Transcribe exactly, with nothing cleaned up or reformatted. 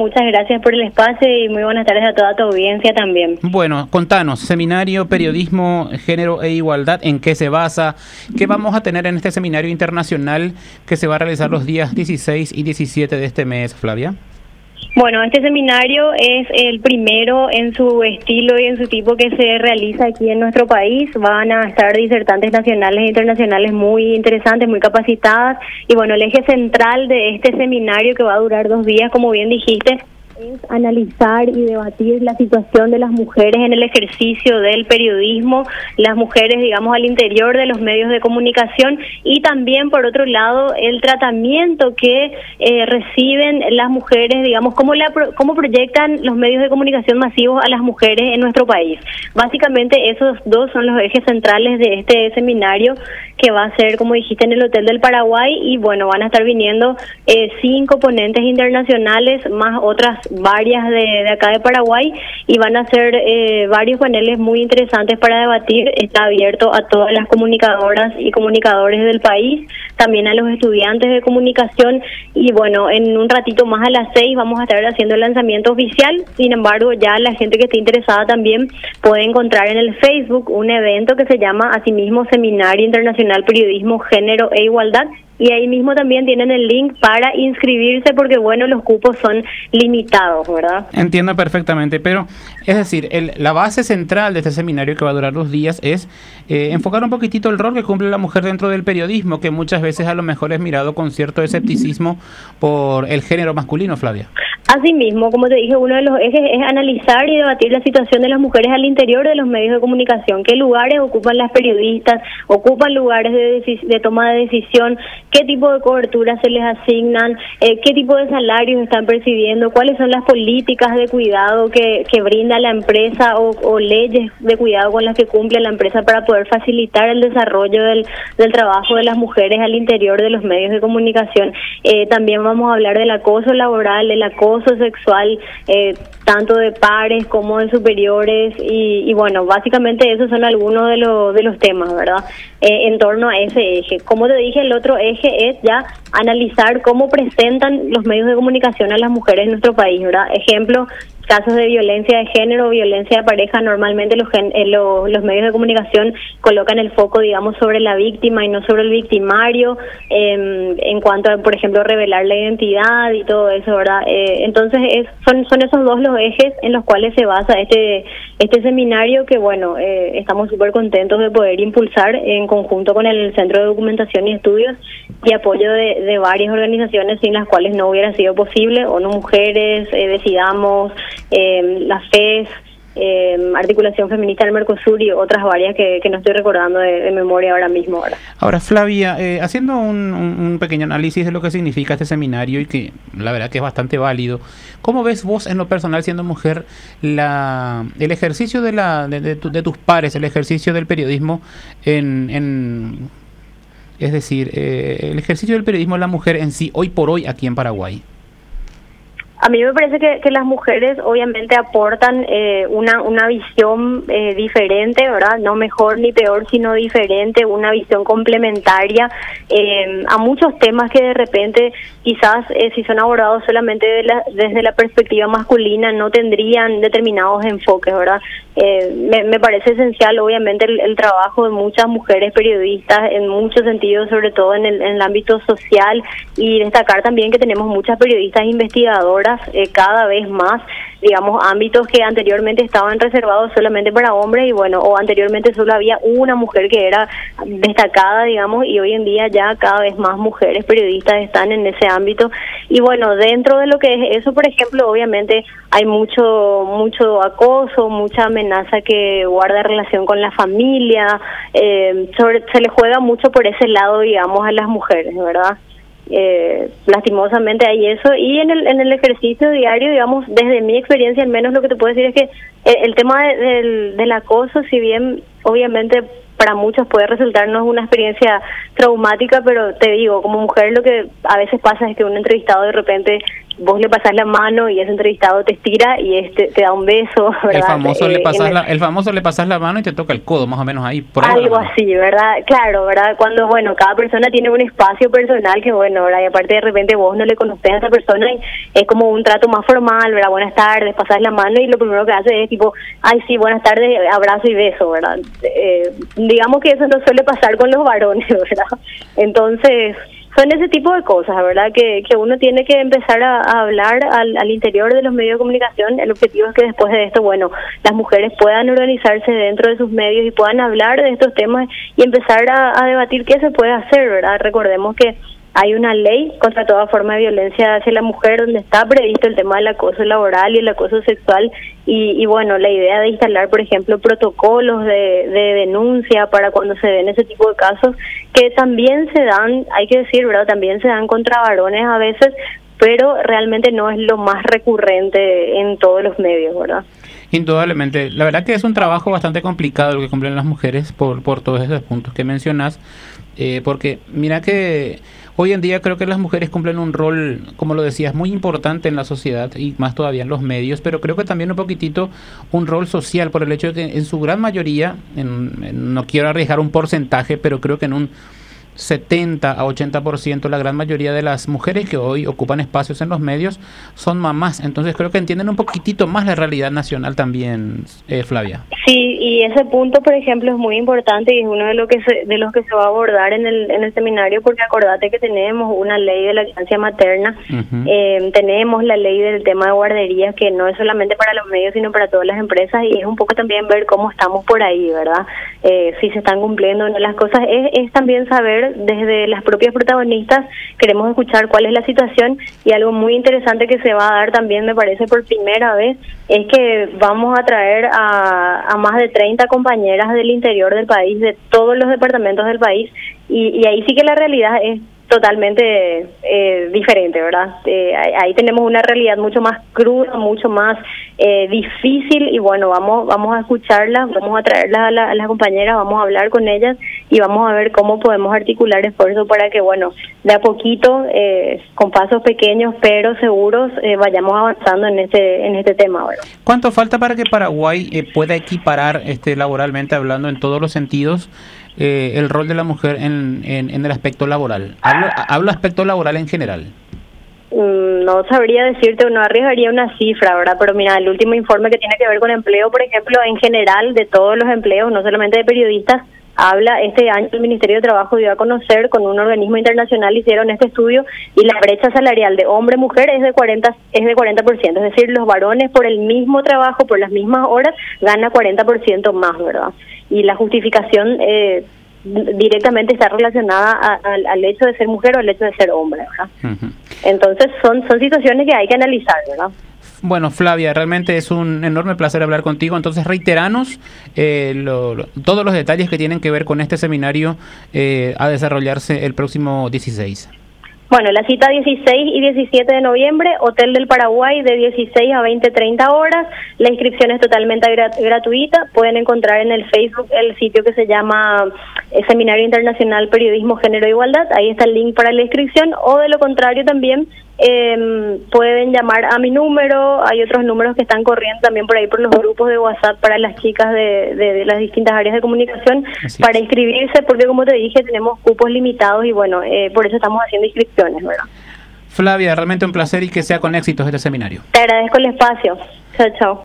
muchas gracias por el espacio y muy buenas tardes a toda tu audiencia también. Bueno, contanos, seminario Periodismo, Género e Igualdad, ¿en qué se basa? ¿Qué vamos a tener en este seminario internacional que se va a realizar los días dieciséis y diecisiete de este mes, Flavia? Bueno, este seminario es el primero en su estilo y en su tipo que se realiza aquí en nuestro país. Van a estar disertantes nacionales e internacionales muy interesantes, muy capacitadas. Y bueno, el eje central de este seminario, que va a durar dos días, como bien dijiste, es analizar y debatir la situación de las mujeres en el ejercicio del periodismo, las mujeres, digamos, al interior de los medios de comunicación, y también, por otro lado, el tratamiento que eh, reciben las mujeres, digamos, cómo, la, cómo proyectan los medios de comunicación masivos a las mujeres en nuestro país. Básicamente, esos dos son los ejes centrales de este seminario, que va a ser, como dijiste, en el Hotel del Paraguay, y bueno, van a estar viniendo eh, cinco ponentes internacionales, más otras varias de, de acá de Paraguay, y van a ser eh, varios paneles muy interesantes para debatir. Está abierto a todas las comunicadoras y comunicadores del país, también a los estudiantes de comunicación, y bueno, en un ratito más a las seis vamos a estar haciendo el lanzamiento oficial. Sin embargo, ya la gente que esté interesada también puede encontrar en el Facebook un evento que se llama asimismo Seminario Internacional Periodismo, Género e Igualdad, y ahí mismo también tienen el link para inscribirse, porque bueno, los cupos son limitados, ¿verdad? Entiendo perfectamente, pero es decir, el, la base central de este seminario, que va a durar dos días, es eh, enfocar un poquitito el rol que cumple la mujer dentro del periodismo, que muchas veces a lo mejor es mirado con cierto escepticismo por el género masculino, Flavia. Asimismo, como te dije, uno de los ejes es analizar y debatir la situación de las mujeres al interior de los medios de comunicación. ¿Qué lugares ocupan las periodistas? ¿Ocupan lugares de, de toma de decisión? ¿Qué tipo de cobertura se les asignan? Eh, ¿Qué tipo de salarios están percibiendo? ¿Cuáles son las políticas de cuidado que, que brinda la empresa, o, o leyes de cuidado con las que cumple la empresa para poder facilitar el desarrollo del, del trabajo de las mujeres al interior de los medios de comunicación? Eh, también vamos a hablar del acoso laboral, del acoso sexual, eh, tanto de pares como de superiores, y, y bueno, básicamente esos son algunos de, los de los temas, ¿verdad? Eh, en torno a ese eje. Como te dije, el otro eje es ya analizar cómo presentan los medios de comunicación a las mujeres en nuestro país, ¿verdad? Ejemplo, casos de violencia de género, violencia de pareja. Normalmente los, eh, los, los medios de comunicación colocan el foco, digamos, sobre la víctima y no sobre el victimario, eh, en cuanto a, por ejemplo, revelar la identidad y todo eso, ¿verdad? Eh, entonces, es, son, son esos dos los ejes en los cuales se basa este este seminario, que, bueno, eh, estamos súper contentos de poder impulsar en conjunto con el Centro de Documentación y Estudios y apoyo de, de varias organizaciones sin las cuales no hubiera sido posible: ONU Mujeres, eh, Decidamos, eh, la F E S, eh, Articulación Feminista del Mercosur y otras varias que, que no estoy recordando de, de memoria ahora mismo. Ahora, ahora Flavia, eh, haciendo un, un, un pequeño análisis de lo que significa este seminario, y que la verdad que es bastante válido, ¿cómo ves vos en lo personal, siendo mujer, la el ejercicio de, la, de, de, tu, de tus pares, el ejercicio del periodismo en... en es decir, eh, el ejercicio del periodismo de la mujer en sí, hoy por hoy, aquí en Paraguay? A mí me parece que, que las mujeres obviamente aportan eh, una una visión eh, diferente, ¿verdad? No mejor ni peor, sino diferente, una visión complementaria eh, a muchos temas que de repente quizás eh, si son abordados solamente de la, desde la perspectiva masculina no tendrían determinados enfoques, ¿verdad? Eh, me, me parece esencial obviamente el, el trabajo de muchas mujeres periodistas en muchos sentidos, sobre todo en el, en el ámbito social, y destacar también que tenemos muchas periodistas investigadoras, eh, cada vez más, digamos, ámbitos que anteriormente estaban reservados solamente para hombres, y bueno, o anteriormente solo había una mujer que era destacada, digamos, y hoy en día ya cada vez más mujeres periodistas están en ese ámbito. Y bueno, dentro de lo que es eso, por ejemplo, obviamente hay mucho mucho acoso, mucha amenaza que guarda relación con la familia, eh, sobre, se le juega mucho por ese lado, digamos, a las mujeres, ¿verdad? Eh, lastimosamente hay eso, y en el en el ejercicio diario, digamos, desde mi experiencia al menos, lo que te puedo decir es que eh, el tema de, del, del acoso, si bien obviamente para muchos puede resultarnos una experiencia traumática, pero te digo, como mujer lo que a veces pasa es que un entrevistado de repente vos le pasás la mano y ese entrevistado te estira y este te da un beso, ¿verdad? El famoso, eh, le pasas el, la, el famoso le pasas la mano y te toca el codo, más o menos ahí. Por ahí algo así, ¿verdad? Claro, ¿verdad? Cuando, bueno, cada persona tiene un espacio personal que, bueno, ¿verdad? Y aparte de repente vos no le conocés a esa persona y es como un trato más formal, ¿verdad? Buenas tardes, pasás la mano y lo primero que hace es tipo, ay, sí, buenas tardes, abrazo y beso, ¿verdad? Eh, digamos que eso no suele pasar con los varones, ¿verdad? Entonces, son ese tipo de cosas, ¿verdad? Que, que uno tiene que empezar a, a hablar al, al interior de los medios de comunicación. El objetivo es que después de esto, bueno, las mujeres puedan organizarse dentro de sus medios y puedan hablar de estos temas y empezar a, a debatir qué se puede hacer, ¿verdad? Recordemos que hay una ley contra toda forma de violencia hacia la mujer donde está previsto el tema del acoso laboral y el acoso sexual y, y bueno, la idea de instalar, por ejemplo, protocolos de, de denuncia para cuando se den ese tipo de casos que también se dan, hay que decir, ¿verdad? También se dan contra varones a veces, pero realmente no es lo más recurrente en todos los medios, ¿verdad? Indudablemente. La verdad que es un trabajo bastante complicado lo que cumplen las mujeres por, por todos esos puntos que mencionas, eh, porque mira que hoy en día creo que las mujeres cumplen un rol, como lo decías, muy importante en la sociedad y más todavía en los medios, pero creo que también un poquitito un rol social por el hecho de que en su gran mayoría, en, en, no quiero arriesgar un porcentaje, pero creo que en un setenta a ochenta por ciento la gran mayoría de las mujeres que hoy ocupan espacios en los medios son mamás, entonces creo que entienden un poquitito más la realidad nacional también, eh, Flavia. Sí, y ese punto, por ejemplo, es muy importante y es uno de los que se, de los que se va a abordar en el en el seminario, porque acordate que tenemos una ley de lactancia materna, uh-huh. eh, tenemos la ley del tema de guarderías que no es solamente para los medios sino para todas las empresas y es un poco también ver cómo estamos por ahí, ¿verdad? Eh, si se están cumpliendo o no las cosas, es, es también saber desde las propias protagonistas, queremos escuchar cuál es la situación y algo muy interesante que se va a dar también, me parece por primera vez, es que vamos a traer a, a más de treinta compañeras del interior del país, de todos los departamentos del país y, y ahí sí que la realidad es totalmente eh, diferente, ¿verdad? Eh, ahí tenemos una realidad mucho más cruda, mucho más eh, difícil y bueno, vamos vamos a escucharlas, vamos a traerlas a, la, a las compañeras, vamos a hablar con ellas y vamos a ver cómo podemos articular esfuerzos para que, bueno, de a poquito, eh, con pasos pequeños pero seguros, eh, vayamos avanzando en este en este tema, ¿verdad? ¿Cuánto falta para que Paraguay eh, pueda equiparar este laboralmente hablando en todos los sentidos Eh, el rol de la mujer en, en, en el aspecto laboral? Hablo, hablo aspecto laboral en general. No sabría decirte, no arriesgaría una cifra, ¿verdad? Pero mira, el último informe que tiene que ver con empleo, por ejemplo, en general, de todos los empleos, no solamente de periodistas, habla, este año el Ministerio de Trabajo dio a conocer, con un organismo internacional hicieron este estudio, y la brecha salarial de hombre-mujer es de cuarenta es de cuarenta por ciento, es decir, los varones por el mismo trabajo, por las mismas horas, gana cuarenta por ciento más, ¿verdad? Y la justificación eh, directamente está relacionada a, a, al hecho de ser mujer o al hecho de ser hombre, ¿verdad? Uh-huh. Entonces son, son situaciones que hay que analizar, ¿verdad? Bueno, Flavia, realmente es un enorme placer hablar contigo. Entonces, reiteranos eh, lo, lo, todos los detalles que tienen que ver con este seminario eh, a desarrollarse el próximo dieciséis. Bueno, la cita dieciséis y diecisiete de noviembre, Hotel del Paraguay, de dieciséis a veinte treinta horas. La inscripción es totalmente grat- gratuita. Pueden encontrar en el Facebook el sitio que se llama eh, Seminario Internacional Periodismo, Género e Igualdad. Ahí está el link para la inscripción. O de lo contrario también eh, pueden llamar a mi número. Hay otros números que están corriendo también por ahí por los grupos de WhatsApp para las chicas de, de, de las distintas áreas de comunicación. Así para es. Inscribirse, porque como te dije, tenemos cupos limitados y bueno, eh, por eso estamos haciendo inscripciones, ¿verdad? Flavia, realmente un placer y que sea con éxitos este seminario. Te agradezco el espacio. Chao, chao.